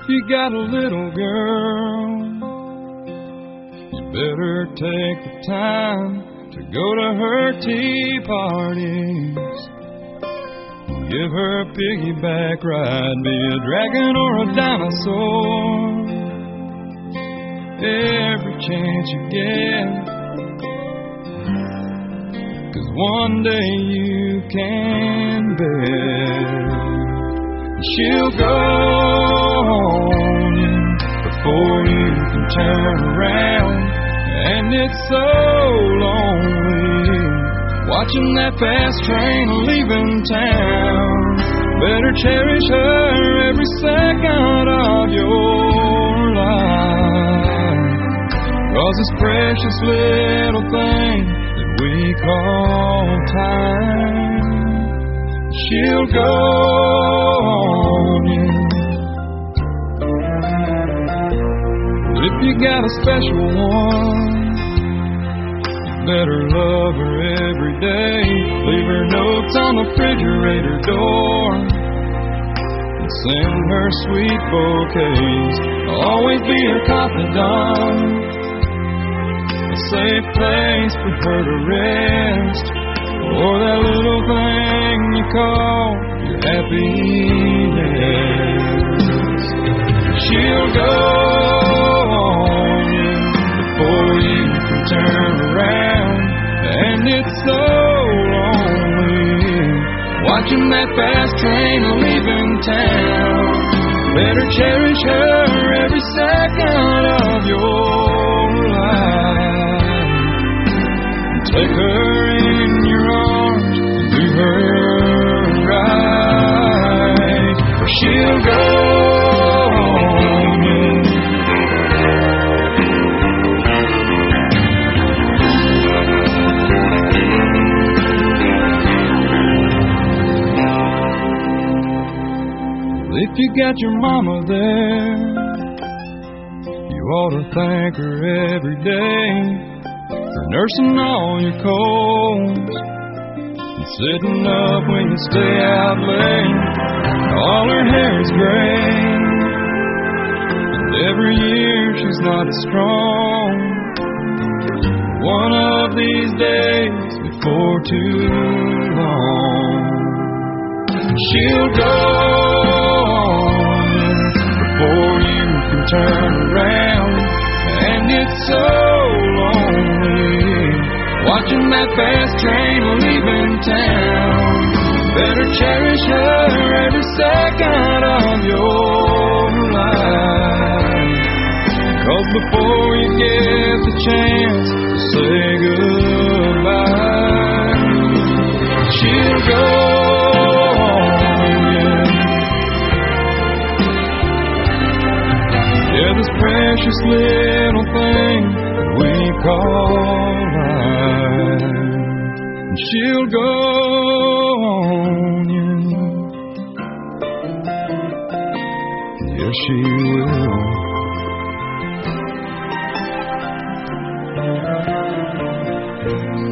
If you got a little girl, you better take the time to go to her tea parties. Give her a piggyback ride, be a dragon or a dinosaur. Every chance you get, 'cause one day you can bet she'll go on you before you can turn around. And it's so lonely watching that fast train leaving town. Better cherish her every second of your life, 'cause this precious little thing that we call time, she'll go on you. If you got a special one, better love her every day. Leave her notes on the refrigerator door and send her sweet bouquets. Always be her confidant, a safe place for her to rest, or that little thing you call your happiness. She'll go on you before you can turn around. And it's so lonely watching that fast train leaving town. Better cherish her every second of your life. Take her in your arms and do her right, or she'll go on you. If you got your mama there, you ought to thank her every day for nursing all your colds and sitting up when you stay out late. All her hair is gray, and every year she's not as strong. One of these days, before too long, she'll go before you can turn around. And it's so lonely watching that fast train leaving town. Better cherish her every second of your life, 'cause before you get the chance to say goodbye, she'll go on you. Yeah, this precious little thing that we call life, and she'll go on you. Yes, she will.